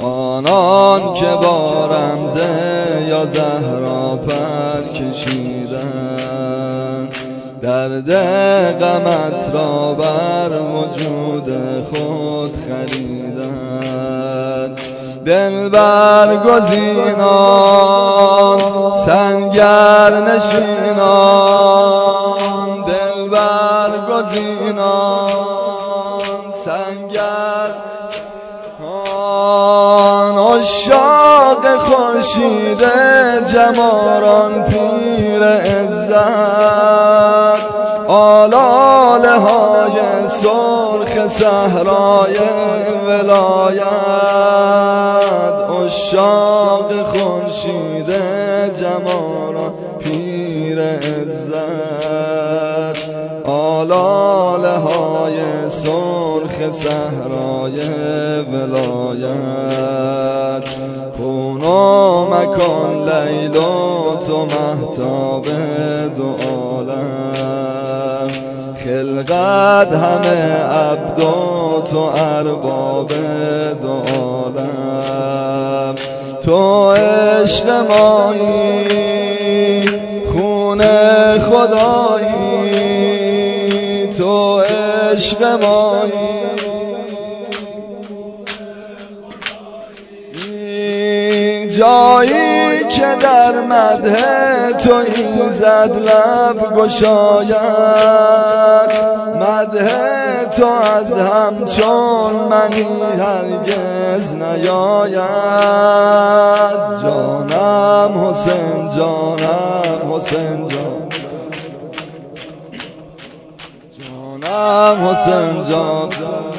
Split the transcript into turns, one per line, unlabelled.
آنان که با رمزه یا زهرا پر کشیدن، درد غمت را بر وجود خود خریدن. دل برگزینان سنگر نشینان، دل برگزینان سنگر عشاق خورشید جماران پیر عزت، آلاله های سرخ صحرای ولایت. عشاق خورشید جماران پیر عزت، آلاله های سرخ صحرای ولایت. کون و مکان لیل و تو مهتاب دو عالم، خلقت همه عبد و تو ارباب دو عالم. تو عشق مایی خون خدایی، تو عشق مایی جایی که در مدح تو ایزد لب گشاید. مدح تو از همچون منی هرگز نیاید. جانم حسین، جانم حسین جان، جانم حسین جان.